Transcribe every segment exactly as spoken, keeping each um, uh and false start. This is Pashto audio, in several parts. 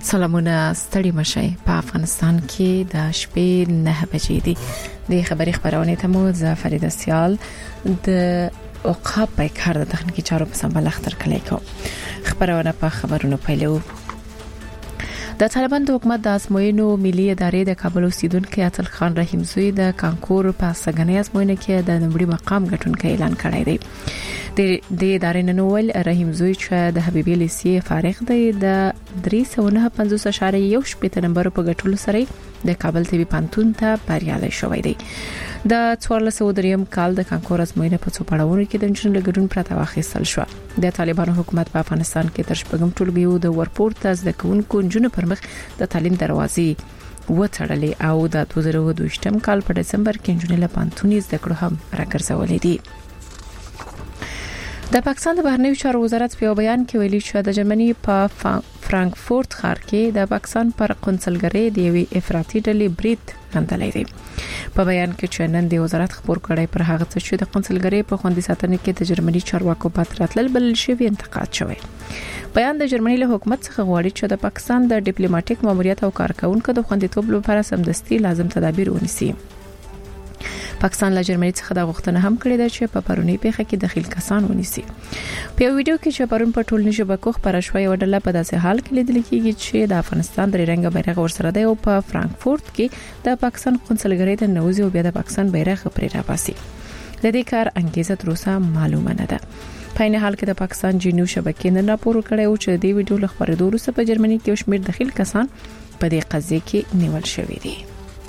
سلامونه ستړي مشي په افغانستان کې د شپې نه بجې دي د خبري خبرونه ته مو ز فرید سیال د اوقاف په کار د تخنیکی چارو په سمبل اختر کلی کو خبرونه په خبرونو پیلو د طالبان د حکومت د ازموینو ملي ادارې د کابل اوسیدونکو عطل خان رحیم زوی د کانکور په سګنې ازموینه کې د نمبري مقام ګټونکو اعلان کړی دی د د ادارې ننول رحیم زوی چې د حبیبي لیسي فارغ دی د درې سوه نه پنځوس اشاریه یو شپږ نمبر په ګټلو سره د کابل طبي پانتون ته بریالي شوی دی د څوارلس سوه دریم کال د کانکور ازموینه په څو پړاوونو کې د انجن لګډون پرته واخیستل شو د طالبانو حکومت په افغانستان کې تر شپږم ټولګیو د ورپورت از د کوونکو انجن پر مخ د تعلیم دروازې وټړلې او د دوه زره دوه ویشتم کال په دسمبر کې انجن له پانتونی زده کړو هم راګرځولې دي د پاکستان د بهرنیو چارو وزارت په بیان کې ویلي چې د جرمني په فرانکفورت ښار کې د پاکستان پر قونسلګرۍ د یوې افراطي ډلې برید غندلې دي په بیان کې چې نن د وزارت خبر کړی پر هغه څه چې د قونسلګرۍ په خوندي ساتنه کې د جرمني چارواکو پاتراتل بل شوی انتقاد شوی بیان د جرمني له حکومت څخه غواړي چې د پاکستان د ډیپلوماټیک ماموریت او کارکونکو د خوندیتوب لپاره سمدستي لازم تدابیر ونیسي پاکستان له جرمني څخه د غوښتنه هم کړې ده چې په پرونی پیښه کې داخل کسان ونیسي په یو ویډیو کې چې پرون په ټولنیزو شبکو خبره شوې و ډله په داسې حال کې لیدل کېږي چې د افغانستان درې رنګه بیرغ ورسره دی او په فرانکفورت کې د پاکستان قونسلګرۍ د نوځي او بیا د پاکستان بیرغ پرې راپاسي د دې کار انګیزه تر اوسه معلومه نه ده په نه حال کې د پاکستان جنو شبکې نن راپور کړی او چې د ویډیو له خبرېدو وروسته په جرمني کې شمیر داخل کسان په دې قضیه کې نیول شوی دي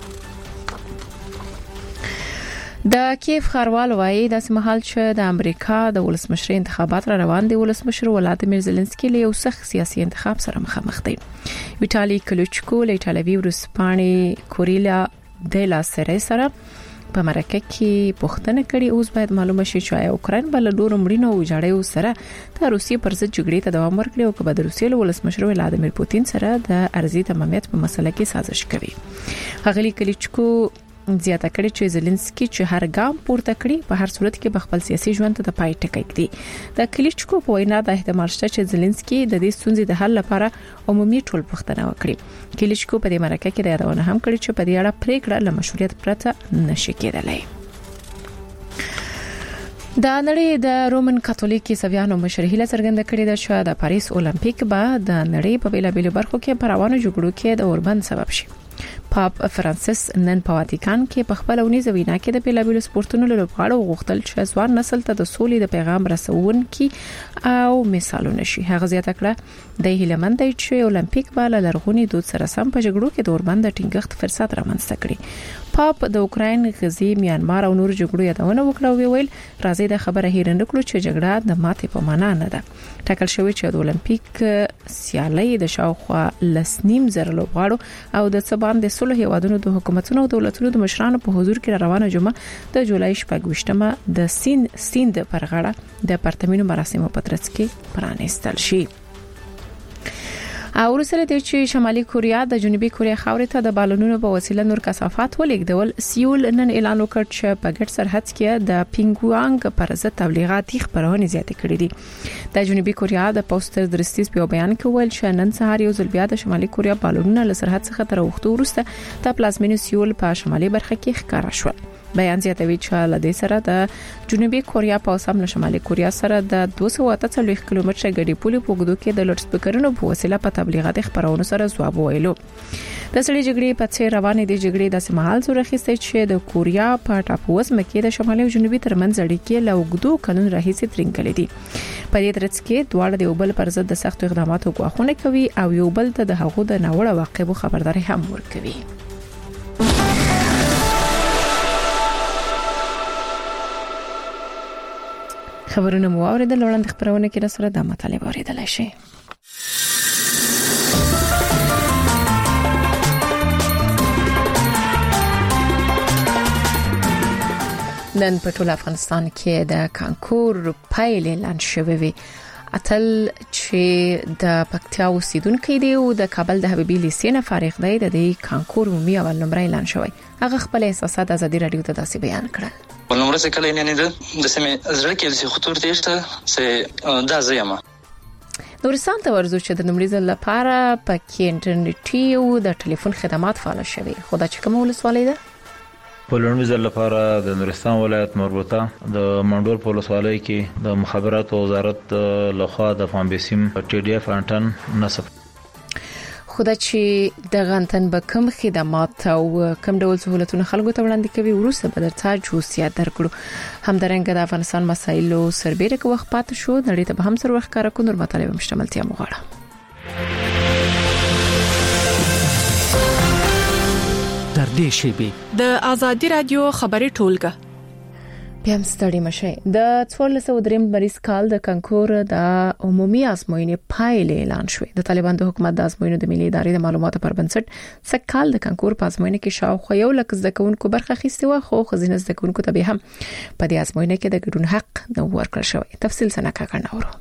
د کیف خاروال وایي د سمحال چې د امریکا د ولسمشر انتخابات را روان دي ولسمشر ولادیمیر زيلنسکي له یو سخت سیاسي انتخاب سره مخامخ دی ویټالي کلوچکو له ایټالوي ورسپاني کوریلا د لا سره سره په مرکه کې پوښتنه کړې اوس باید معلومه شي چې اوکرين بل ډور مړینو وجاړیو سره د روسیې پر ضد جګړې ته دوام ورکړي او کله د روسیې له ولسمشر ولادیمیر پوتین سره د ارزي تمامیت په مسله کې سازش کوي هغلی کلوچکو زیاته کړي چې زيلنسکي چې هر ګام پورته کړي په هر صورت کې به خپل سیاسي ژوند ته د پای ټکی کړي د کلیچکو په وینا د احتمال شته چې زيلنسکي د دې ستونزې د حل لپاره عمومي ټول پوښتنه وکړي کلیچکو په دې مرکه کې یادونه هم کړې چې په دې اړه پریکړه له مشروعیت پرته نشي کېدلای د نړۍ د رومن کاتولیک عیسویانو مشرهله څرګنده کړې ده چې د پاریس اولمپیک به د نړۍ په بیلابېلو برخو کې پروانو جګړو کې د اوربند سبب شي پاپ فرانسیس نن په واتیکان کې په خپل اونیزه وینا کې د بیلابېلو سپورتونو لپاره غوښتل چې ځوان نسل ته د سولې د پیغام رسونکي او مثالونه شي هغه زیاته کړه د هیلمند چې اولمپیک به له لرغونی دود سره سم په جګړو کې د اوربند ټینګښت فرصت رامنځته کړي پاپ د اوکراین غزي میانمار او نور جګړو یادونه وکړه او ویل راځي د خبره هیر نه کړو چې جګړه د ماتې په معنا نه ده ټاکل شوی چې د اولمپیک سیالي د شاوخوا لسنیم زر لوبغاړو او د سبان د سلو هیوادونو د حکومتونو او دولتونو د مشرانو په حضور کې روانه جمعه د جولای شپږمه د سین سیند پر غاړه د پرتمینو مراسمو په ترڅ کې پرانیستل شي او سره د چې شمالي کوریا د جنوبي کوریا خاورې ته د بالونونو په وسیله نور کثافات ولېږدول سیول نن اعلان وکړ چې په ګډ سرحد کې د پینګوانګ پر ضد تبلیغاتي خبرونه زیاتې کړې دي د جنوبي کوریا د پوسټر درستیز په بیان کې ویل چې نن سهار یو ځل بیا د شمالي کوریا بالونونه له سرحد څخه تر وخت وروسته د پلازمینو سیول په شمالي برخه کې ښکارا شول بیان زیاتوي چې له دې سره د جنوبي کوریا په سم له شمالي کوریا سره د دوه سوه اته څلوېښت کیلومتره غړي پولې په وګړو کې د لوډ سپیکرونو په وسیله په تبلیغاتي خبرونو سره ځواب ویلو د سړي جګړې په څیر روانې دي جګړې د سمحال زور اخیستې چې د کوریا په ټاپوس مکه د شمالي او جنوبي ترمنځ اړیکې له وګړو قانون راهیسې ترنګلې دي په دې ترڅ کې دواړه د یو بل پر ضد د سخت اقداماتو غواخونه کوي او یو بل ته د هغو د ناوړه واقعو خبرداري هم ورکوي خبرونه مو اوریدل وړاندې خبرونه کې سره د مطالعه اوریدل شي نن په ټول افغانستان کې د کانکور پایلې اعلان شوې وي اتل چې د پکتیا اوسیدونکو دی او د کابل د حبیبي لیسې نه فارغ دی د دې کانکور عمومي اول نمبر اعلان شوی هغه خپل احساسات ازادي رادیو ته داسې بیان کړل ول نمبر څه کله نه نه د سمې زړه کې څه خطر تیشته سه دا زیمه نورستان ته ورزو چې د نمړي ځل لپاره په انټرنیټي او د ټلیفون خدمات فعال شوي. خو دا چې کوم ولسوالۍ ده؟ په لومړي ځل لپاره د نورستان ولایت مربوطه د منډول په ولسوالۍ کې د مخابراتو وزارت لخوا د فامبسیم ټي ډي اف انټن نصب. خو دا چې د غنتن به کوم خدمات او کوم ډول سہولتونه خلکو ته وړاندې کوي ورسره به درته جوسیا درکړو. همدارنګه د افغانستان مسایلو سربېره کې وخت پات شو نړۍ ته به هم سر وخت کار کو نور مطالب مشتملتیا مغواړه. تر دې شی د ازادي رادیو خبري ټولګه بیا هم ستړي مشه. د څوارلس سوه درې مریض کال د کنکور د عمومي ازموینې پایلې اعلان شوې. د طالبان د حکومت د ازموینو د ملي ادارې د معلوماتو پر بنسټ سکهال د کنکور په ازموینې کې شاوخوا یو لک زده کوونکو برخه اخیستې و، خو خزینه زده کوونکو ته به هم په دې ازموینې کې د ګډون حق نه ورکړل شوی. تفصیل څنګه کاکړناورو.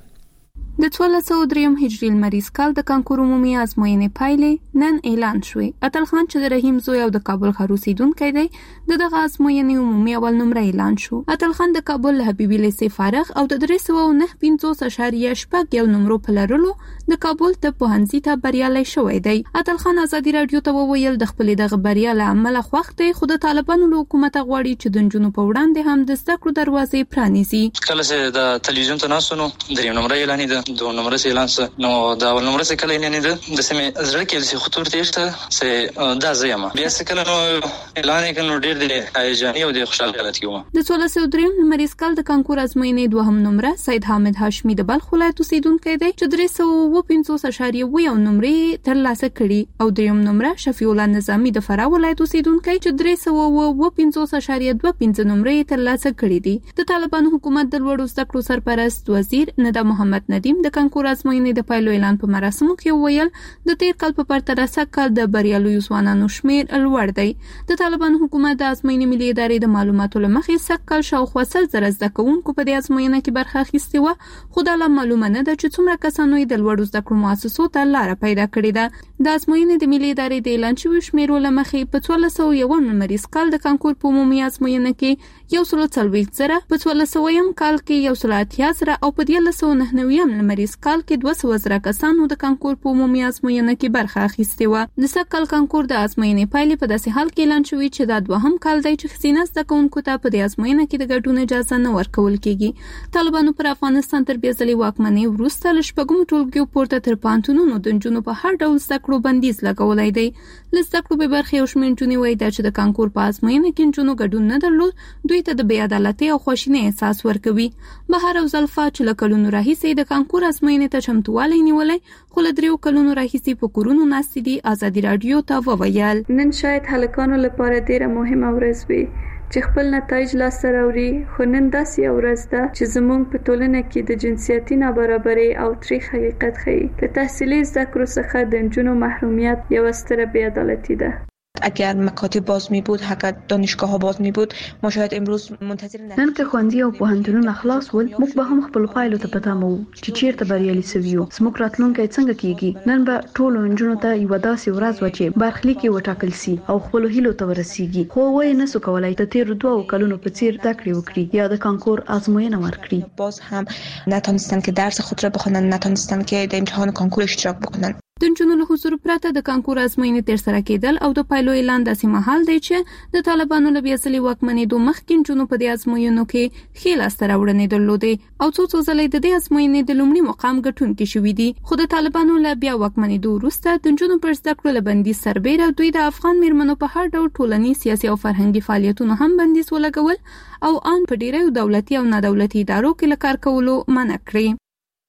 د څوارلس سوه درې هجري المریض کال د کنکور عمومي ازموینې پایلې نن اعلان شوې. اتل خان چې د رحیم زوی او د کابل ښار اوسیدونکی دی د دغه ازموینې عمومي اول نمره اعلان شو. اتل خان د کابل له حبیبي لیسې فارغ او د درې سوه نهه پنځوس اعشاریه شپږ یو نمرو په لرلو د کابل طب پوهنځي ته بریالی شوی دی. اتل خان ازادي رادیو ته وویل د خپل دغه بریا له امله خوښ دی، خو د طالبانو له حکومت غواړي چې د نجونو په وړاندې هم د زده کړو دروازې پرانیزي. کله چې د تلویزیون ته ناسونو دریم نمره اعلان دي دوه نمره اعلان نو دا اول نمره څه کله نه ده د سمې زړه کې چې خطر تېشته سه دا زیمه بیا څه کله نو اعلان کړي ډېر دی هیجاني او د خوشاله حالت کې و. د څوارلس سوه درې مریض کال د کنکور ازموینې دوهم نمره سید حامد هاشمي د بلخ ولایت اوسیدونکی دی چې درې سوه پنځوس اعشاریه یو نمرې ترلاسه کړي او دریم نمره شفیع الله نظامی د فراه ولایت اوسیدونکی چې درې سوه پنځوس اعشاریه دوه پنځه نمرې ترلاسه کړي دي. د طالبانو حکومت د لوړو زده کړو سرپرست وزیر ندا محمد ندیم د کنکور ازموینې د پایلو اعلان په مراسمو کې ویل د تیر کال په پرتله سکهال د بریالو ځوانانو شمیر لوړ دی. د طالبانو حکومت د ازموینې ملي ادارې د معلوماتو لمخې سکهال شاوخوا سل زره زده کوونکو په دې ازموینه کې برخه اخیستې و، خو دا لا معلومه نه ده چې څومره کسانو د لوړو زده کړو مؤسسو ته لار پیدا کړې ده. د ازموینې د ملي ادارې د اعلان شوی شمیرو لمخې په څوارلس سوه یو مریض کال د کنکور په عمومي ازموینه کې یو سل څلوېښت زره، په څوارلس سوه کال کې یو سل اتیا زره او په دیارلس سوه نهه نوي مریض کال کې دوه سوه زره کسانو د کنکور په عمومي ازموینه کې برخه اخیستې و. د سکهال کنکور د ازموینې پایلې په داسې حال کې اعلان شوې چې دا دوهم کال دی چې ښځینه زده کوونکو ته په دې ازموینه کې د ګډون اجازه نه ورکول کیږي. طالبانو پر افغانستان تر بیا ځلې واکمنۍ وروسته له شپږمو ټولګیو پورته تر پوهنتونونو د نجونو په هر ډول زده کړو بندیز لګولی دی. له زده کړو بې برخې یو شمېر نجونې وایي دا چې د کنکور په ازموینه کې نجونو ګډون نه درلود دوی ته د بې عدالتۍ او خواشینۍ احساس ورکوي. بهر او زلفا چې له کلونو راهیسې د کنکور ازموینې ته چمتووالی نیولی خو له دریو کلونو راهیسې په کورونو ناستې دي. ازادي رادیو ته وویل نن شاید هلکانو لپاره ډیره مهمه ورځ وي چې خپل نتایج لاسته راوړي، خو نن داسې یو ورځ ده چې زموږ په ټولنه کې د جنسیتي نابرابرۍ او تریخ حقیقت ښیي. د تحصیلي زده کړو څخه د نجونو محرومیت یوه ستره بی‌عدالتي ده. اگر مکاتب باز می بود، اگر دانشگاه ها باز می بود، ما شاید امروز منتظر نه. نن که ښوونځي او پوهنتونونه خلاص ول، موږ به هم خپل پایلو ته پته مو چې چیرته بریالي سوي یو. زموږ راتلونکی څنګه کیږي؟ نن به ټولو نجونو ته یو داسې ورځ و چې برخلیک یې وټاکل سي او خپل هیلو ته ورسیږي. خو وای نه سو کولای د تیر دوه کلونو په څیر زده کړې وکړي یا د کنکور ازموینه ورکړي. باز هم نتونستن که درس خود را بخونن، نتونستن که در امتحان کنکور اشتراک بکنن. د نجونو له حضور پرته د کنکور ازموینې ترسره کېدل او د پایلو اعلان داسې مهال دی چې د طالبانو له بیا ځلې واکمنېدو مخکې نجونو په دې ازموینو کې ښې لاسته راوړنې درلودې او څو څو ځلې د دې ازموینې د لومړي مقام ګټونکي شوي دي. خو د طالبانو له بیا واکمنېدو وروسته د نجونو پر زده کړو له بندیز سربېره دوی د افغان میرمنو په هر ډول ټولنیز، سیاسي او فرهنګي فعالیتونو هم بندیز ولګول او ان په ډیرو دولتي او نادولتي ادارو کې له کار کولو منع کړی.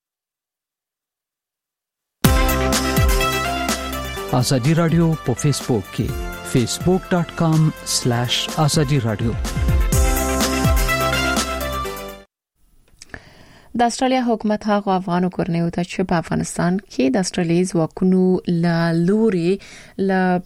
ازادي رادیو په فیسبوک کې فیسبوک ډاٹ کام سلیش ازادي رادیو. د استرالیا حکومت هغه افغانو کورنیو ته چې په افغانستان کې د استرالیز واکونو له لوري له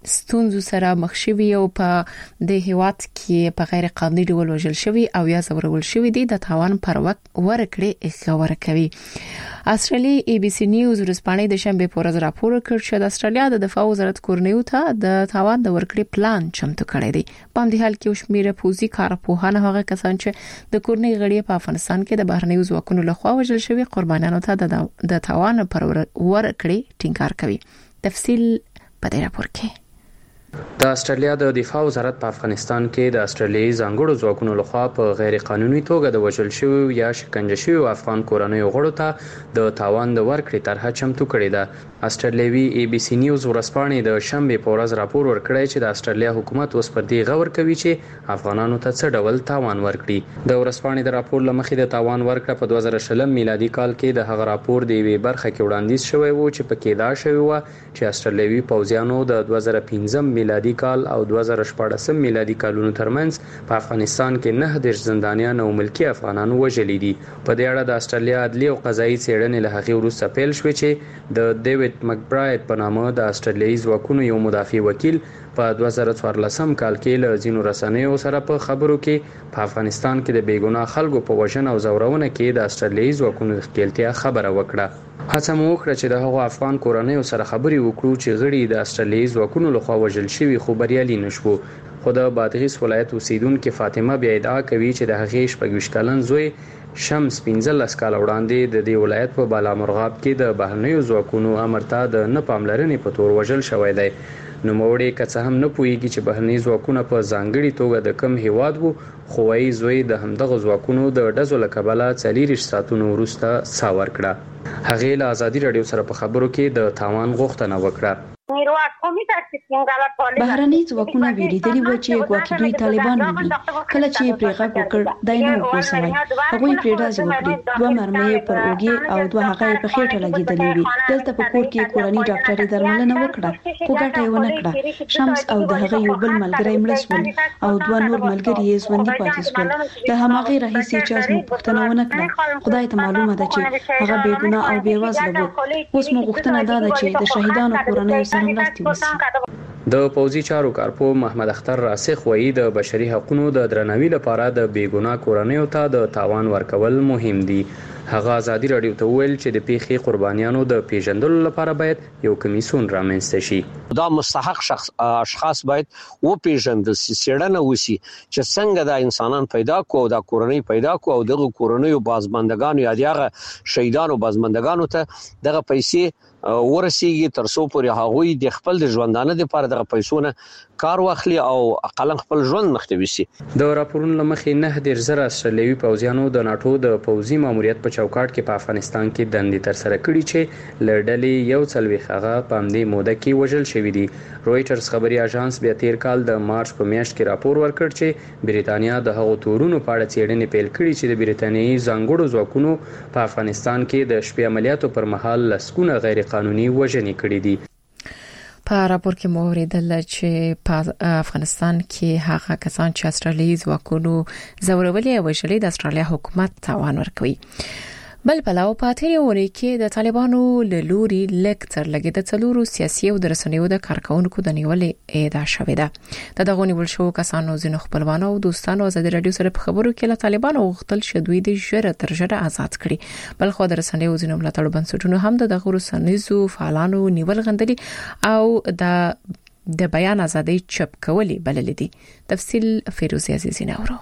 ستونزو سره مخ شوي او په د هیواد کې په غیر قانوني ډول وژل شوی او یا زورول شوی دي د تاوان پر وخت ورکړي خبره کوي. استرالیا ای بي سي نیوز ورسپانې د شنبه په ورځ راپور کړ چې د استرالیا د دفاع وزارت کورنیو ته د تاوان د ورکړې پلان چمتو کړی دی. په همدې حال کې شمیره پوزي کارپوهانه هغه کسان چې د کورنۍ غړي په افغانستان کې د بهرنیو ځواکونو لخوا وژل شوی قربانیانو ته د تاوان پر ورکړې ټینګار کوي. تفصیل په دې راپور کې. د استرالیا د دفاع وزارت په افغانستان کې د استرالیایي ځانګړو ځواکونو لخوا په غیر قانوني توګه د وژل شویو یا شکنجه شویو افغان کورنیو غړو ته د تاوان د ورکړې طرحه چمتو کړې ده. استرالیوي ای بي سي نیوز ورسپانې د شنبه په ورځ راپور ورکړی چې د استرالیا حکومت اوس پر دې غور کوي چې افغانانو ته څه ډول تاوان ورکړي. د ورسپانې د راپور لمخې د تاوان ورکړه په دوه زره شلم میلادي کال کې د هغه راپور د یوې برخه کې وړاندیز شوی و چې پکې دا شوی و چې استرالیوي پوځیانو د دوه زره پنځم میلادي کال او دوه زره شپږم میلادي کالونو ترمنځ په افغانستان کې نه د زندانیان او ملکی افغانانو وژلي دي. په دې اړه د استرالیا عدلي او قضایي څېړنې له هغې وروسته پیل شوې چې د ډیوډ مکبراید په نامه د استرالیایي ځواکونو یو مدافع وکیل په دوه زره څوارلسم کال کې له ځینو رسنیو سره په خبرو کې په افغانستان کې د بیګناه خلکو په وژنه او زورونه کې د استرالیایي ځواکونو د ښکېلتیا خبره وکړه. هڅه مو وکړه چې د هغو افغان کورنیو سره خبرې وکړو چې غړي د استرالیایي ځواکونو لخوا وژل شوي خو بریالي نشو. خو د بادغیس ولایت اوسیدونکو فاطمه بیا ادعا کوي چې د هغې شپږ کلن زوی شمس پنځلس کال وړاندې د دې ولایت په بالامرغاب کې د بهرنیو ځواکونو امر ته د نه پاملرنې په تور وژل شوی دی. نوموړی که څه هم نه پوهیږي چې بهرني ځواکونه په ځانګړي توګه د کم هیواد وو، خو وايي زوی د همدغه ځواکونو د ډزو له کبله څلېرویشت ساعتونو وروسته ساه ورکړه. هغې له ازادي راډیو سره په خبرو کې د تاوان غوښتنه وکړه. بهرني ځواکونه ویلي و چې ګواکې دوی طالبان وي. کله چې پرې غږ وکړ دای نه وکوسوي. هغوی پرې ډزې وکړې. دوه مرمۍ پر اوږې او دوه هغه په خېټه لګېدلې وي. دلته په کور کې کورنۍ ډاکټري درملنه وکړه خو ګټه یې ونه کړه. شمس او د هغه یو بل ملګری مړ شول او دوه نور ملګري یې ژوندي پاتې شول. د هماغې راهیسې چې موږ پوښتنه ونه کړه. خدای ته معلومه ده چې هغه بېګناه او بېوزله و. اوس مو غوښتنه ده چې د شهیدانو کورنۍ سره مرسته وشي. د پوځي چارو کارپو محمد اختر راسخ وایي د بشري حقوقو د درناوي لپاره د بیګناه کورنیو ته د تاوان ورکول مهم دي. هغه ازادي راډیو ته ویل چې د پیښې قربانیانو د پیژندلو لپاره باید یو کمیسون رامنځته شي. دا مستحق شخص اشخاص باید و پیژندل شي، څېړنه وشي چې څنګه د انسانان پیدا کو او د کورنۍ پیدا کو او دغه کورنۍ بازماندگانو یا دغه شهیدانو بازماندگانو ته دغه پیسې ورسیږي تر څو پورې هغوی د خپل د ژوندانه لپاره دغه پیسونه کار واخلي او اقلا خپل ژوند مخته وشي. د راپورونو لمخې نه ډیر زره استرالیوي پوځیانو د ناتو د پوځي ماموریت په چوکاټ کې په افغانستان کې دندې تر سره کړي چې لړډلې یو څلويخ هغه په همدې موده کې وژل شوی دي. رويټرز خبري اژانس بیا تیر کال د مارچ په میاشت کې راپور ورکړ چې بریتانیا د هغو تورونو په اړه څېړنې پیل کړې چې د بریتانیایي ځانګړو ځواکونو په افغانستان کې د شپې عملیاتو پر مهال لسګونه غیر قانوني وژنې کړې دي. په راپور کې مو اوریدل چې په افغانستان کې هغه کسان چې استرالیایي ځواکونو زورولي او وژلي د استرالیا حکومت تاوان ورکوي. بل بلاو پاتې وري کې د طالبانو له لوري لیکچر لګي د څلورو سیاسي او درسنیو د کارکونکو د نیولې اعدا شوې ده. د دغه نیول شو کسانو زینو خپلوانو او دوستانو ازادي راډیو سره په خبرو کې له طالبانو غوښتل چې دوی د ژره تر ژره آزاد کړي. بل خو درسنیو زینو ملاتړ بنسټونو هم د دغه رسنیزو فعالانو نیول غندلي او د د بیان ازادي چپ کولي بلل دي. تفصیل فیروزی عزیزی نورو.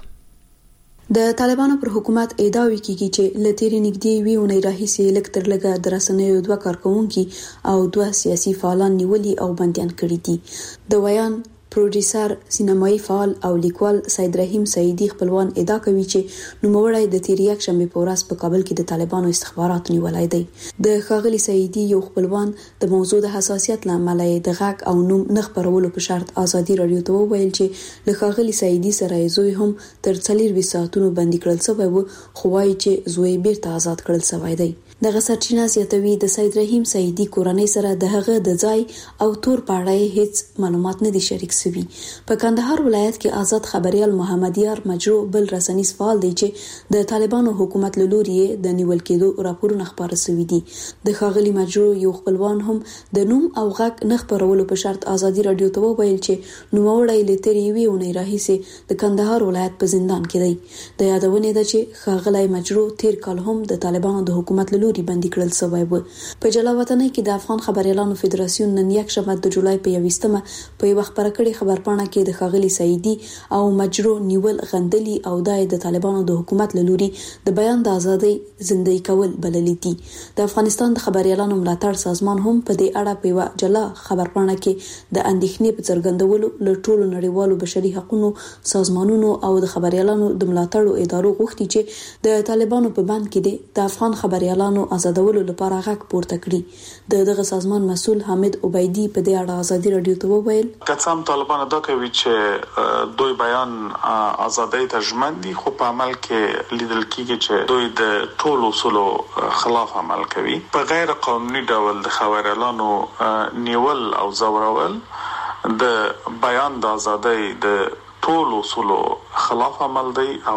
د طالبانو پر حکومت ادعاوی کیږي چې لتیری نګدي وی اونۍ راهیسې لکتر لګا درسنیو دوه کارکونکي او دوه سیاسي فعالان نیولي او بنديان کړي دي. د ویان پروډوسر سینمایي فعال او لیکوال سید رحیم سعیدی خپلوان ادعا کوي چې نوموړی د تیر یک شنبه په ورځ په کابل کې د طالبانو استخباراتو نیولای دی. د خاغلی سعیدی یو خپلوان د موضوع د حساسیت لامل د غږ او نوم نه خبرولو په شرط ازادي راډیو ته وویل چې له خاغلی سعیدی سره زوی هم تر څلور ساعتونو بندي کړل شوی و، خو وايي چې زوی بیرته آزاد کړل شوی دی. دغه سرچینه زیاتوي د سید رحیم سعیدي کورنۍ سره د هغه د ځای او تور په اړه هیڅ معلومات نه دي شریک شوي. په کندهار ولایت کې آزاد خبريال محمد یار مجرو بل رسنیز فعال دی چې د طالبانو حکومت له لوري د نیول کېدو راپورونه خبره شوي دي. د ښاغلي مجرو یو خپلوان هم د نوم او غږ نه خبرولو په شرط ازادي رادیو ته وویل چې نوموړی له تېرې یوې اونۍ راهیسې د کندهار ولایت په زندان کې دی. د یادونې ده چې ښاغلی مجرو تیر کال هم د طالبانو د حکومت له لوري بندي کړل شوی و. په جلا وطنۍ کې د افغان خبريالانو فدراسیون نن یکشنبه د جولای په یوویشتمه په یوه خبره کړې خبرپاڼه کې د ښاغلي سعیدي او مجرو نیول غندلي او د طالبانو د حکومت له لوري د بیان د ازادۍ زندۍ کول بللي دي. د افغانستان د خبريالانو ملاتړ سازمان هم په دې اړه په یوه جلا خبرپاڼه کې د اندېښنې په څرګندولو له ټولو نړیوالو بشري حقوقو سازمانونو او د خبريالانو د ملاتړ ادارو غوښتي چې د طالبانو په بند کې د افغان خبريالانو آزادولو لپاره غږ پورته کړي. د دغه سازمان مسؤل حامد عبیدی په دې اړه ازادي رادیو ته وویل: کڅام طالبان دا کوي چې دوی بیان ازادۍ ته ژمن دي، خو په عمل کې لیدل کیږي چې دوی د ټولو اصولو خلاف عمل کوي. په غیر قانوني ډول د خبريالانو نیول او ځورول د بیان د ازادۍ د ټولو اصولو خلاف عمل دی او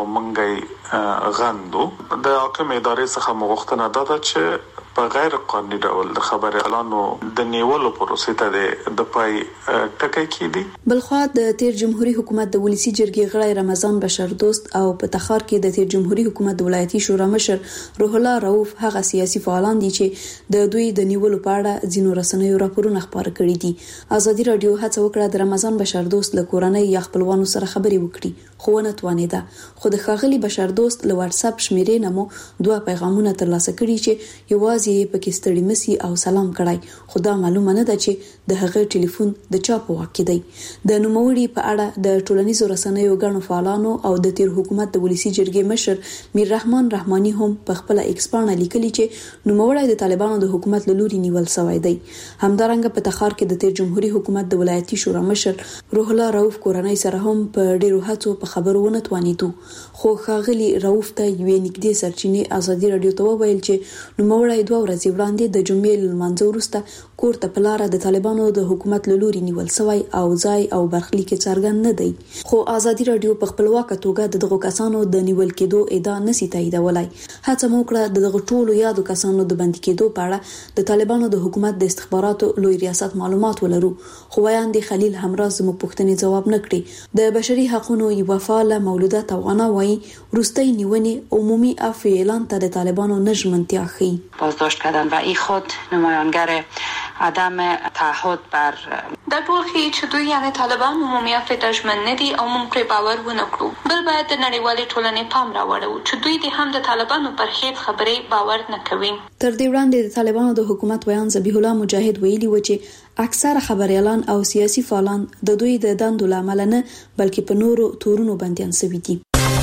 منګي غندو. د حاکم ادارې څخه مغوښتنه ده چې په غیر قانوني ډول د خبريالانو د نیولو پروسې ته د پای ټکی کیږي. بلخوا د تیر جمهوریت حکومت د ولسی جرګې غړی رمضان بشر دوست او په تخار کې د تیر جمهوریت حکومت د ولایتي شورا مشر روح الله رؤوف هغه سیاسي فعالان دي چې د دوی د نیولو په اړه ځینو رسنیو راپورونه خبره کړي دي. ازادي رادیو هڅه وکړه د رمضان بشر دوست له کورنۍ یا خپلوانو سره خبرې وکړي، خو ونه توانیده. خو د ښاغلي بشر دوست له واتس اپ شمیرې نه مو دوه پیغامونه ترلاسه کړي چې یوازې یې پکې ستړي مسي او سلام کړای، خو دا معلومه نه ده چې د هغه ټلیفون د چا په واک کې دی. د نوموړي په اړه د ټولنیزو رسنیو ګڼو فعالانو او د تیر حکومت د ولسی جرګې مشر میر رحمان رحماني هم په خپل ایکس پاڼه لیکلي چې نوموړی د طالبانو د حکومت له لوري نیول شوی دی. همدارنګه په تخار کې د تیر جمهوریت حکومت د ولایتي شورا مشر روح الله رؤوف کورنۍ سره هم په ډیرو هڅو په خبرو ونه توانیدو، خو ښاغلي رؤوف ته یوې نږدې سرچینې ازادي رادیو ته وویل چې نوموړی دوه ورځې وړاندې د جمعې لمانځه وروسته کور ته په لاره د طالبانو د حکومت له لوري نیول شوی او ځای او برخلیک څرګند نه دی. خو ازادي رادیو په خپلواکه توګه د دغو کسانو د نیول کېدو ادعا نشي تاییدولای. هڅه مو وکړه د دغو ټولو یادو کسانو د بندي کېدو په اړه د طالبانو د حکومت د استخباراتو لوی ریاست معلومات ولرو، خو وایاندې خلیل همراز زموږ پوښتنې ځواب نه کړي. د بشري حقوقو یوه فعاله مولوده توغانا وایي وروستۍ نیونې عمومي عفو اعلان ته د طالبانو نژمنتیا ښیي. بازداشت کردن و ای خود نمایانگر عدم تعهد بر دا ټول ښیي چې دوی یعنی طالبان عمومي عفو ته ژمن نه دي او موږ پرې باور ونه کړو. بل باید د نړیوالې ټولنې پام راوړو چې دوی د هم د طالبانو پر هیڅ خبرې باور نه کوي. تر دې وړاندې د طالبانو د حکومت ویان ذبیح الله مجاهد ویلي و چې اکثره خبريالان او سیاسي فعالان د دوی د دندو لامل نه بلکې په نورو تورونو بنديان شوي دي.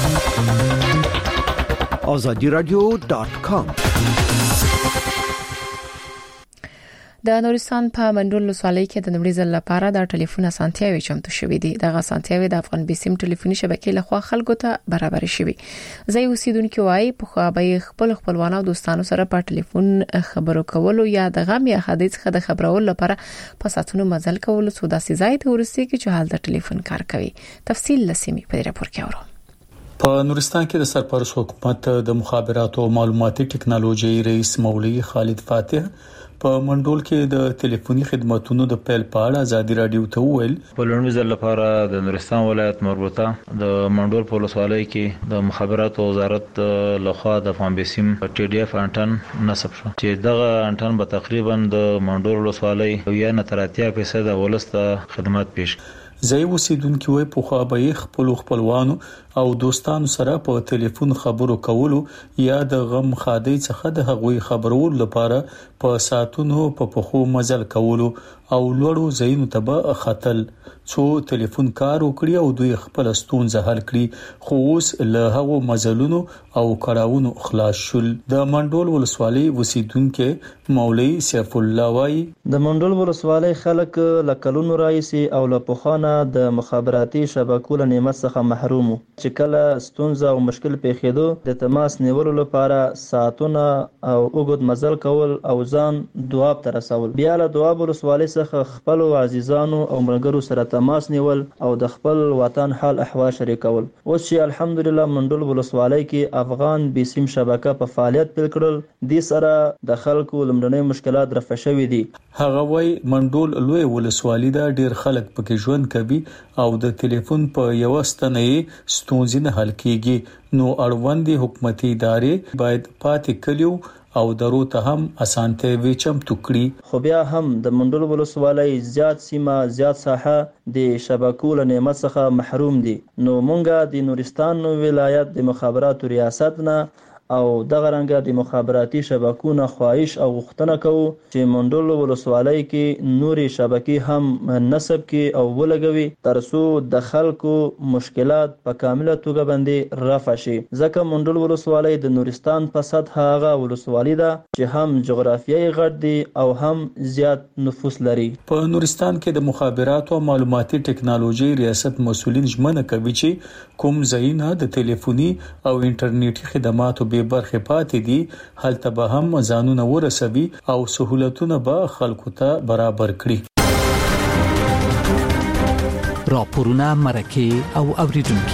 آزادی رادیو ډاټ کام د نورستان په منډول ولسوالۍ کې د نړۍ ځل لپاره د ټلیفون اسانتیاوي چمتو شوې دي. دغه اسانتیاوي د افغان بیسیم ټلیفوني شبکې لخوا خلکو ته برابر شوي. ځای اوسیدونکو وايي په خو به خپل خپلوانو او دوستانو سره په ټلیفون خبرو کولو یا د غم یا حادث څخه د خبرولو لپاره په ساتونو مزل کولو سودا سي ځای ته ورسي کې چې حال د ټلیفون کار کوي. تفصیل لسمی په راپور کې اورو. په نورستان کې د سرپرست حکومت د مخابراتو او معلوماتي ټکنالوژي رئیس مولوي خالد فاتح په منډول کې د ټلیفوني خدماتونو د پیل په اړه ازادي رادیو ته وویل. په لومړي ځل لپاره د نورستان ولایت مربوطه د منډول په ولسوالۍ کې د مخابراتو وزارت لخوا د افغان بیسیم ټي ډي اف انټن نصب شو چې دغه انټن به تقریبا د منډول ولسوالۍ یا نه تر اتیا فیصد ولسته خدمات پیش ځای اوسیدونکو وي په خو به خپل خپلوانو او دوستانو سره په ټلیفون خبرو کولو یا د غم خادي څخه د هغوی خبرولو لپاره په ساتونو په پخو مزل کولو او لوړو ځایونو ته به خطل څو ټلیفون کار وکړي او دوی خپل ستونزه حل کړي، خو اوس له هغو مزلونو او کړهونو خلاص شول. د منډول ولسوالۍ اوسیدونکو مولوي سیف الله وايي د منډول ولسوالۍ خلک له کلونو راځي او له پخوانه د مخابراتي شبکو له نعمت څخه محروم چې کله ستونزه او مشکل پیښېدو د تماس نیولو لپاره ساعتونه او اوږد مزل کول او ځان دواب ته رسول. بیا له دواب ولسوالۍ څخه خپل عزیزانو او ملګرو سره تماس نیول او د خپل وطن حال احوال شریکول. اوس چې الحمدلله منډول ولسوالۍ کې افغان بیسیم شبکه په فعالیت پیل کړل، دې سره د خلکو لمړنۍ مشکلات رفع شوي دي. هغه وای منډول لوی ولسوالۍ دا ډیر خلک پکې ژوند کوي او د ټلیفون په یو ستنه ستونزې نه حل کیږي، نو اړوندې حکومتي ادارې باید پاتې کلیو او درو ته هم اسانته وچم ټوکړي. خو بیا هم د منډول ولسوالۍ زیات سیمه زیات ساحه د شبکو له نعمت څخه محروم دي. نو مونږه د نورستان ولایت د مخابراتو ریاست نه او دغه رنګه د مخابراتي شبکو نه خواهش او غوښتنه کوو چې منډول ولسوالۍ کې نوري شبکې هم نصب کې او ولګوي ترڅو د خلکو مشکلات په کامله توګه باندې رفع شي. ځکه منډول ولسوالۍ د نورستان په سطح هغه ولسوالۍ ده چې هم جغرافیایي غټ دي او هم زیات نفوس لري. په نورستان کې د مخابراتو او معلوماتي ټکنالوژي ریاست مسؤلین ژمنه کوي چې کوم ځایونه د ټلیفوني او انټرنیټي خدماتو به برخه پاتې دي هلته به هم ځانونه ورسوي او سہولتونه به خلکو ته برابر کړي. راپورونه مرکه او اوریدونکو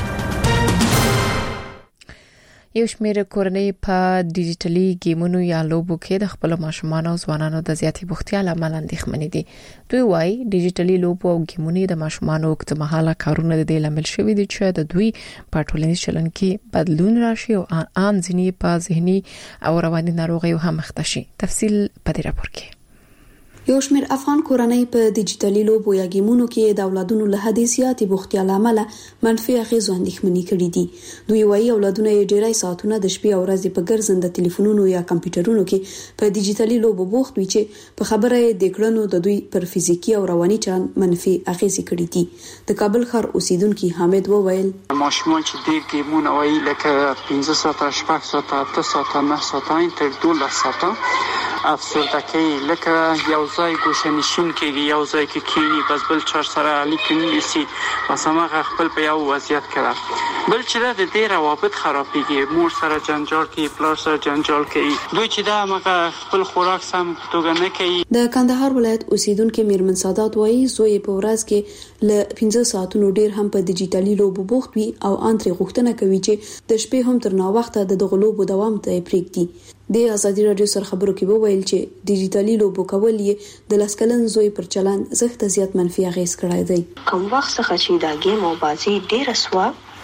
یو شمېر کورنۍ په ډیجیټلي گیمونو یا لوبو کې د خپل ماشومان او ځوانانو د زیاتې بوختیا لامل اندېښمنې دي. دوی وايي ډیجیټلي لوبو او گیمونه د ماشومان وخت مهاله کارونه د لامل شوي دي چې د دوی په ټولنیز چلند کې بدلون راشي او ان ځینې په ذهني او رواني ناروغیو هم مخته شي. تفصیل په دې راپور کې. یو شمېر افغان کورنۍ په ډیجیټلي لوبو یا گیمونو کې د اولادونو له حد زیاتې بوختیا لامل منفي اغېز اندېښمنې کړې دي. دوی وايي اولادونه یې ډېری ساعتونه د شپې او ورځې په ګرځنده ټلیفونونو یا کمپیوټرونو کې په ډیجیټلي لوبو بوخت وي چې په خبره د کړنو د دوی پر فزیکی او رواني چلند منفي اغېز کړې دي. د کابل ښار اوسیدونکو حامد وویل ماشومان چې د گیمونو وايي لکه پنځه ساعته شپږ ساعته اته ساعته نه ساعته تر دولس ساعته افسردګي لکه یو ځای ګوشه نشین کېږي، یو ځای کې کېږي بس بل چار سره اړیکې نیسي، بس هغه خپل په یو وضعیت کې بل چې دا د دې روابط خرابېږي، مور سره جنجال کوي، پلار سره جنجال کوي، دوی چې دا هغه خپل خوراک سم په توګه نه کوي. د کندهار ولایت اوسیدونکو میرمن سادات وايي زوی په ورځ کې ل پنځه ساعتونو ډیر هم په ډیجیټلي لوبو بوخت وي او انتري غوښتنه کوي چې د شپې هم تر نا وخته د دغه لوبو دوام ته پریږدي. د ازادي رادیو سره خبرو کې وویل چې ډیجیټلي لوبو کول یې د لسکلن زوی پر چلند زښت زیات منفي اغېز کړی دی. کوم وخت څخه چې دا گیم او بازي ډیره سوا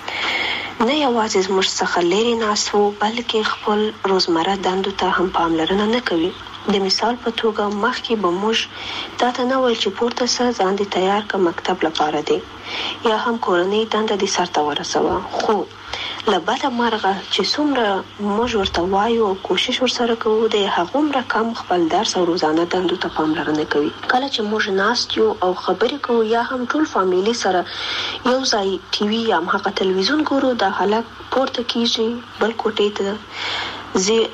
نه یوازې زموږ څخه لري ناسو بلکې خپل روزمره دندو ته هم پاملرنه نه کوي. د مثال په توګه مخکې به موږ تا ته نه ویل چې پورته سره ځان دې تیار کړه مکتب لپاره دی یا هم کورنۍ دنده دې سرته ورسوه، خو لباده مرغه چې څومره موږ ورته وایو او کوشش ورسره کوو د هغومره کم خپل درس او روزانه دندو ته پاملرنه کوي. کله چې موږ ناست یو او خبرې کوو یا هم ټول فامیلی سره یو ځای ټي وي یا هم تلویزیون ګورو، دا هلک پورته کیږي بل کوټې ته زی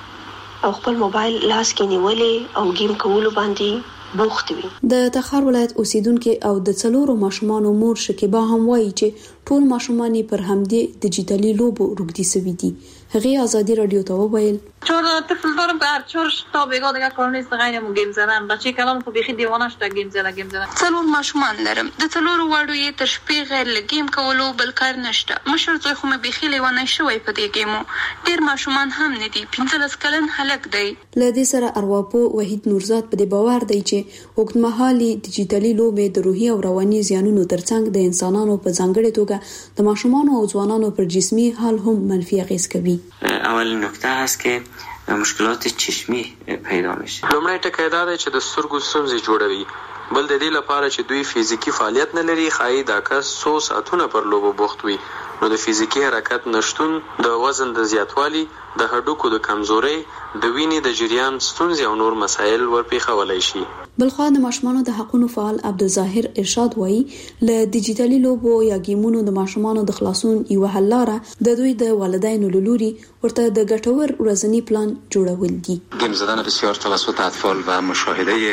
او خپل موبایل لاس کې نیولې او گیم کولو باندې بوخت وي. د تخار ولایت اوسیدونکو او د څلورو ماشومان مور شکیبا هم وایي چې ټول ماشومان پر همدې ډیجیټلي لوبو روږدي سوي دي. هغه ازادي رادیو ته وویل چون طفل دارم که هر چورش تا بگاه دیگه کار نیست غیر مو گیم زدن، بچه کلام خو بخی دیوانه شده گیم زدن گیم زدن. څلور ماشومان لرم، د څلورو وړو یې تر شپې غیر له گیم کولو بل کار نشته. مشر زوی خو مې بخی لیوانه شوی په دې گیمو، ډیر ماشومان هم نه دي، پنځلس کلن هلک دی. له دې سره ارواپو وحید نورزاد په دې باور دی چې اوږدمهالي ډیجیټلي لوبې د روحي او رواني زیانونو ترڅنګ د انسانانو په ځانګړي توګه د ماشومان او ځوانانو پر جسمي حال هم منفي اغېز کوي. اولین نکته هست که مشکلات چشمی پیدا میشه. لومړی ټکی دا دی چې د سترګو ستونزې جوړوي، بل د دې لپاره چې دوی فزیکی فعالیت نه لري، ښایي دا کس څو ساعتونه پر لوبو بوخت وي، نو د فزیکی حرکت نشتون د وزن د زیاتوالي، د هډوکو د کمزورۍ، د وینې د جریان ستونزې او نور مسایل ورپېښولی شي. بلخوا د ماشومانو د حقوقو فعال عبدالظاهر ارشاد وایي له ډیجیټلي لوبو یا گیمونو د ماشومانو د خلاصون یو حل لاره د دوی د والدینو له لوري ورته د ګټور ورځنی پلان جوړول دي. گیم زدن بسیار توسط اطفال و مشاهده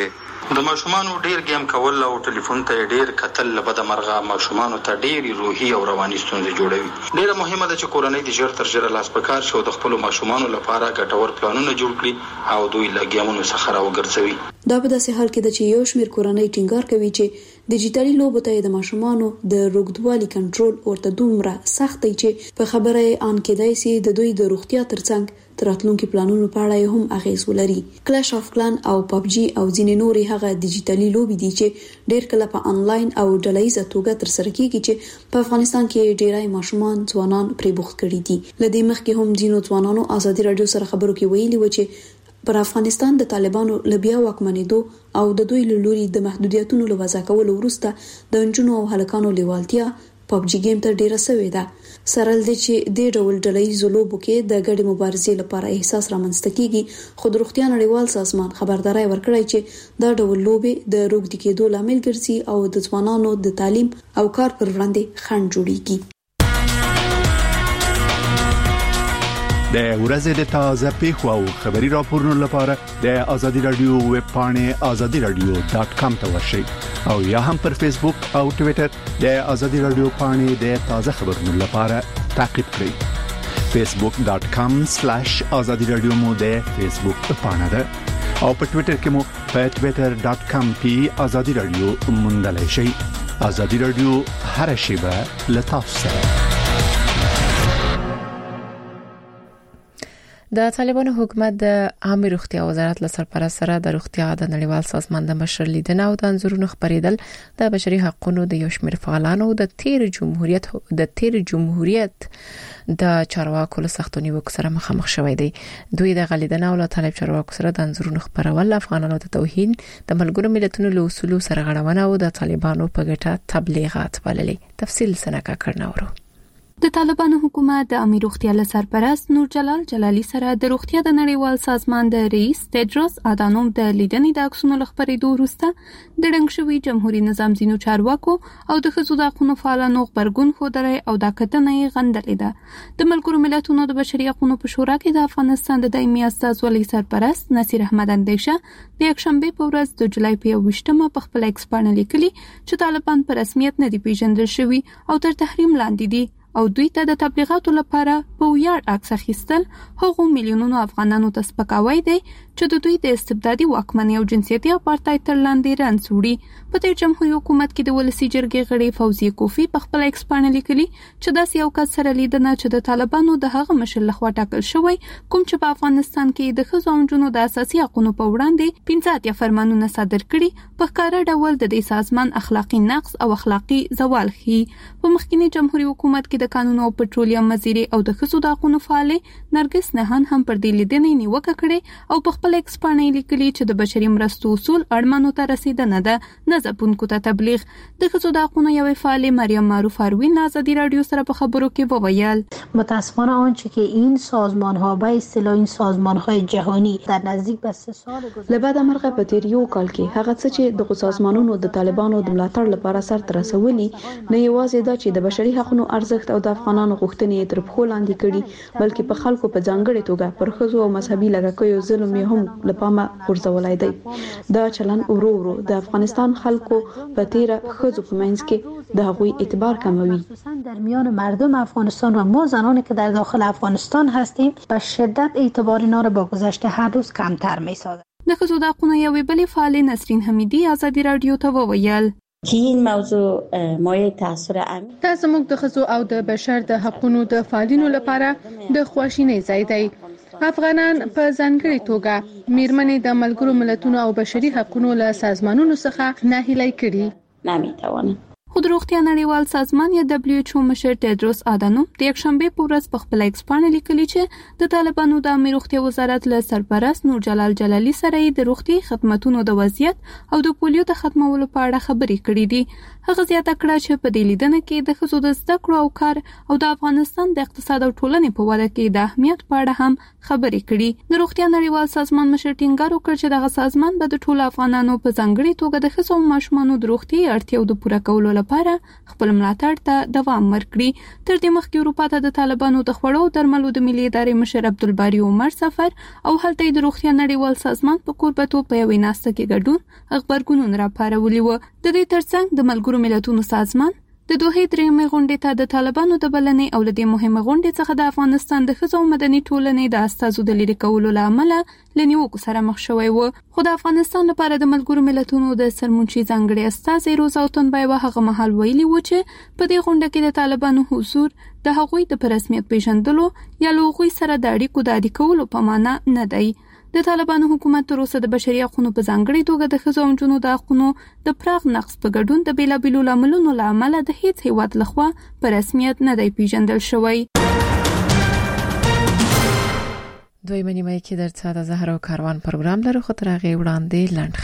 د ماشومان ډیر گیم کول او ټلیفون ته ډیر کتل بد مرغه ماشومان ته ډیر روحي او رواني ستونزې جوړوي. ډیره مهمه ده چې کورنۍ د ژر تر ژره لاس پکار شي او د خپل ماشومان لپاره ګټور پلانونه جوړ کړي او دوی له گیمونو څخه راوګرځوي. دا په داسې حال کې ده چې یو شمېر کورنۍ ټینګار کوي چې ډیجیټلي لوبو ته د ماشومانو د روغتوالي کنټرول ورته دومره سخت دی چې په خبره ان کېدای شي د دوی د روغتیا ترڅنګ تراتلونکو پلانونو په اړه هم اغیز ولري. کلاش اف کلان او پبجي او ځینې نورې هغه ډیجیټلي لوبې دي چې ډېر کله په انلاین او ډلهییزه توګه ترسره کیږي چې په افغانستان کې ډېرای ماشومان ځوانان پرې بوخت کړي دي. لدې مخکې هم ځینو ځوانانو ازادي رادیو سره خبرو کې ویلي و چې پر افغانستان د طالبانو لبیا واکمنېدو او د دوی له لوري د محدودیتونو له وضع کولو وروسته د نجونو او هلکانو لیوالتیا پبجي گیم ته ډیره سوي ده. سره لدې چې د ډول ډلهییزو لوبو کې د ګډې مبارزې لپاره احساس رامنځته کیږي، خو د روغتیا نړیوال سازمان خبرداري ورکړی چې دا ډول لوبې د روغتیا کېدو لامل ګرځي او د ځوانانو د تعلیم او کار پر وړاندې خنډ جوړیږي. د ورځې د تازه پیښو او خبري راپورونو لپاره د آزادي رادیو ویب پاڼې آزادي رادیو ډاټ کام ته ورشئ او یا هم پر فیسبوک او ټوئیټر د آزادي رادیو پاڼې د تازه خبرونو لپاره تعقیب کړئ. فیسبوک ډاټ کام سلیش آزادي رادیو مو د فیسبوک پاڼه ده او په ټوئیټر کې مو په ټوئیټر ډاټ کام کې آزادي رادیو موندلای شئ. آزادي رادیو هر شیبه له تاسو سره. د طالبانو حکومت د عامه روغتیا وزارت له سرپرست سره د روغتیا د نړیوال سازمان د مشر لیدنه او د انځورونو خبرېدل د بشري حقوقو د یو شمېر فعالانو د تیر جمهوریت د تیر جمهوریت د چارواکو له سختو نیوکو سره مخامخ شوی دی. دوی د غلیدنه او له طالب چارواکو سره د انځورونو خبرول افغانانو ته توهین، د ملګرو ملتونو له اصولو سره غړونه او د طالبانو په ګټه تبلیغات بللي. تفصیل سنکا کړناورو. د طالبانو حکومت د عامه روغتیا له سرپرست نور جلال جلالي سره د روغتیا د نړیوال سازمان د رئیس تدروس ادانوم د لیدنې د عکسونو لخبرېدو وروسته د ډنګ شوی جمهوریت نظام زینو چارواکو او د خزو د حقوقو فعالانو خبرګون خوده او د کتنې غندلې ده. د ملګرو ملتونو د بشري حقوقو په شورا کې د افغانستان د دایمي استازولۍ سرپرست نصیر احمد اندیشه د یکشنبه په ورځ د جولای په یوویشتمه په خپل ایکس باندې لیکلي چې طالبان په رسمیت نه دی پیژندل شوی او تر تحریم لاندې دي او دوی ته د تبلیغاتو لپاره په ویاړ عکس اخیستل هغو میلیونونو افغانانو ته سپکاوی دی چې د دوی د استبدادي واکمنۍ او جنسیتي اپارټاید تر لاندې رانځ وړي. په دې جمهوریت حکومت کې د ولسی جرګې غړي فوزیه کوفی په خپل ایکس باندې لیکلي چې داسې یو کس سره لیدنه چې د طالبانو د هغه مشر لخوا ټاکل شوی کوم چې په افغانستان کې د ښځو او نجونو د اساسي حقوقو په وړاندې پنځه اتیا فرمانونه صادر کړي په ښکاره ډول د دې سازمان اخلاقی نقص او اخلاقی زوال ښيي. په مخکینی جمهوریت حکومت کې د قانون او پټرولیم وزیر او د ښځو د حقوقو فعال نرګس نهان هم پر دې لیدنې نیوکه کړې او په خپل ایکس باندې لیکلي چې د بشري مرستو اصول اړمنو ته رسیدنه ده، نه ځپونکو ته تبلیغ. د ښځو د حقوقو یو فعال مریم معروف اروین آزادی رادیو سره په خبرو کې وویل متاسفانه آنچه که این سازمان ها به اصطلاح این سازمان های جهانی در نزدیک به سه سال گذشته لبعد مرغه په تیر یو کال کې هغه څه چې د سازمانونو د طالبانو د ملاتړ لپاره سر تر رسولي نه یوازې دا چې د بشري حقوقو ارزښت او د افغانانو غوښتنې تر پخو لاندې کړي بلکې په خلکو په ځانګړي توګه پر ښځو او مذهبي لږکیو ظلم یې هم لپاره غورځولای دی. دا چلن ورو ورو د افغانستان خلکو په تیر ښځو په منځ کې د هغوی اعتبار کموي. در میان مردم افغانستان و ما زنانی که در داخل افغانستان هستیم به شدت اعتبار اینا را با گذشته هر روز کمتر می‌سازد. د ښځو د حقوقو یوې بلې فعال نسرین حمیدی آزادی رادیو ته وویل که این موضوع مایه تاثیر عمیق دا زموږ د ښځو او د بشر د حقوقو د فعالینو لپاره د خواشینۍ ځای دی. افغانان په ځانګړي توګه میرمنې د ملګرو ملتونو او بشري حقوقو له سازمانونو څخه ناهیلي کړي. نمیتوانم خو د روغتیا نړیوال سازمان یا دبلیو ایچ او مشر تدروس ادانوم د یکشنبه په ورځ په خپل ایکس باندې لیکلي چې د طالبانو د عامه روغتیا وزارت له سرپرست نور جلال جلالي سره د روغتي خدماتو د وضعیت او د پولیو د ختمولو په اړه خبرې کړې دي. هغه زیاته کړه چې په دې لیدنه کې د ښځو د زده کړو او کار او د افغانستان د اقتصاد او ټولنې په وده کې د اهمیت په اړه هم خبرې کړې. د روغتیا نړیوال سازمان مشر ټینګار وکړ چې دغه سازمان به د ټولو افغانانو په ځانګړي توګه د ښځو او ماشومانو د روغتي اړتیاو د پوره کولو لپاره خپل ملاتړ ته دوام ورکړي. تر دې مخکې اروپا ته د طالبانو د خوړو درملو د ملي ادارې مشر عبدالباري عمر سفر او هلته د روغتیا نړیوال سازمان په کوربتوب په یوې ناسته کې ګډون خبرګونونه راپارولي و. د دې ترڅنګ د ملګرو ملتونو سازمان د دوه درېمې غونډې ته د طالبانو د بلنې او لدې مهمه غونډې څخه د افغانستان د ښځو مدني ټولنې د استازو د لرې کولو لامل لنیوکو سره مخ شوی و. خو د افغانستان لپاره د ملګرو ملتونو د سرمنشي ځانګړي استازي روزا تنبایوا هغه مهال ویلي و چې په دې غونډه کې د طالبانو حضور د هغوی د رسمیت پیژندلو یا له هغوی سره د اړیکو د عادي کولو په معنا نه دی. د طالبانو حکومت تر اوسه د بشري حقوقو په ځانګړي توګه د ښځو او نجونو د حقوقو د پراخ نقض په ګډون د بیلابیلو لاملونو له امله د هیڅ هیواد لخوا په رسمیت نه دی پیژندل شوی. دوی منیمه کې در څه د زهرا کاروان پروګرام لرو خو تر هغه وړاندې لنډ